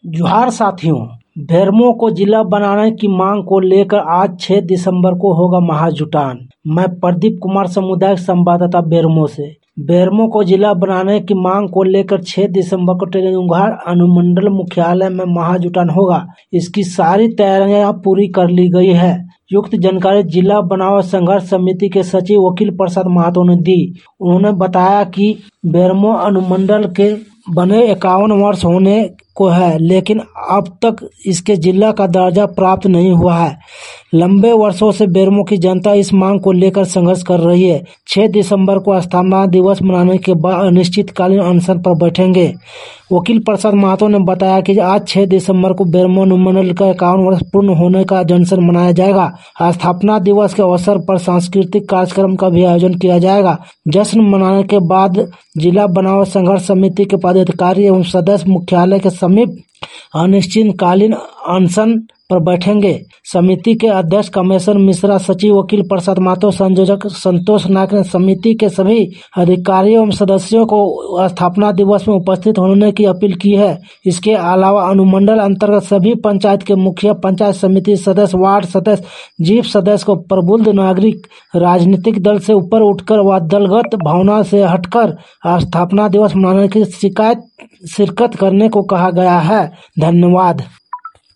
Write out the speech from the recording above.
जोहार साथियों, बेरमो को जिला बनाने की मांग को लेकर आज 6 दिसंबर को होगा महाजुटान। मैं प्रदीप कुमार, सामुदायिक संवाददाता बेरमो से। बेरमो को जिला बनाने की मांग को लेकर 6 दिसंबर को टेलीजोहार अनुमंडल मुख्यालय में महाजुटान होगा। इसकी सारी तैयारियां पूरी कर ली गई है। युक्त जानकारी जिला बनाओ संघर्ष समिति के सचिव वकील प्रसाद महतो ने दी। उन्होंने बताया कि बेरमो अनुमंडल के बने 51 वर्ष होने को है, लेकिन अब तक इसके जिला का दर्जा प्राप्त नहीं हुआ है। लंबे वर्षों से बेरमो की जनता इस मांग को लेकर संघर्ष कर रही है। 6 दिसंबर को स्थापना दिवस मनाने के बाद अनिश्चितकालीन अनशन पर बैठेंगे। वकील प्रसाद महतो ने बताया कि आज 6 दिसंबर को बेरमो अनुमंडल का 51 वर्ष पूर्ण होने का जश्न मनाया जाएगा। स्थापना दिवस के अवसर पर सांस्कृतिक कार्यक्रम का भी आयोजन किया जाएगा। जश्न मनाने के बाद जिला बनाओ संघर्ष समिति के पदाधिकारी एवं सदस्य मुख्यालय के समीप अनिश्चितकालीन अनशन पर बैठेंगे। समिति के अध्यक्ष कमलेश्वर मिश्रा, सचिव वकील प्रसाद महतो, संयोजक संतोष नायक ने समिति के सभी अधिकारियों एवं सदस्यों को स्थापना दिवस में उपस्थित होने की अपील की है। इसके अलावा अनुमंडल अंतर्गत सभी पंचायत के मुखिया, पंचायत समिति सदस्य, वार्ड सदस्य, जीप सदस्य को प्रबुद्ध नागरिक राजनीतिक दल से ऊपर उठकर व दलगत भावना से हटकर स्थापना दिवस मनाने की शिरकत करने को कहा गया है। धन्यवाद।